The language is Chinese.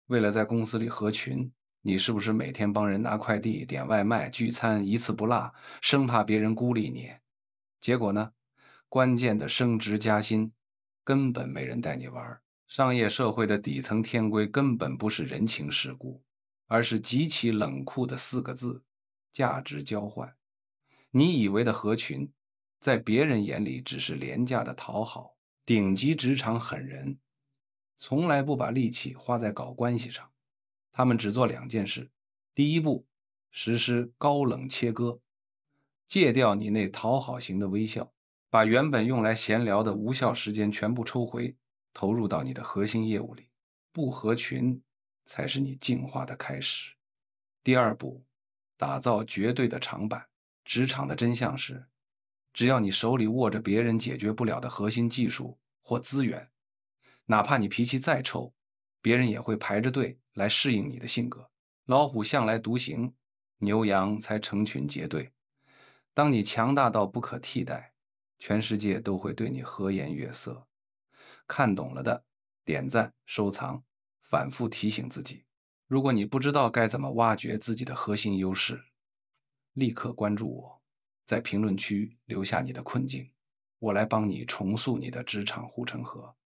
为了在公司里合群，你是不是每天帮人拿快递、点外卖、聚餐一次不落，生怕别人孤立你？结果呢？关键的升职加薪，根本没人带你玩儿。商业社会的底层天规根本不是人情世故，而是极其冷酷的四个字：价值交换。你以为的合群，在别人眼里只是廉价的讨好。顶级职场狠人，从来不把力气花在搞关系上，他们只做两件事：第一步，实施高冷切割，戒掉你那讨好型的微笑，把原本用来闲聊的无效时间全部抽回，投入到你的核心业务里。不合群才是你进化的开始。第二步，打造绝对的长板。职场的真相是，只要你手里握着别人解决不了的核心技术或资源，哪怕你脾气再臭，别人也会排着队来适应你的性格。老虎向来独行，牛羊才成群结队。当你强大到不可替代，全世界都会对你和颜悦色。看懂了的，点赞、收藏，反复提醒自己。如果你不知道该怎么挖掘自己的核心优势，立刻关注我，在评论区留下你的困境，我来帮你重塑你的职场护城河。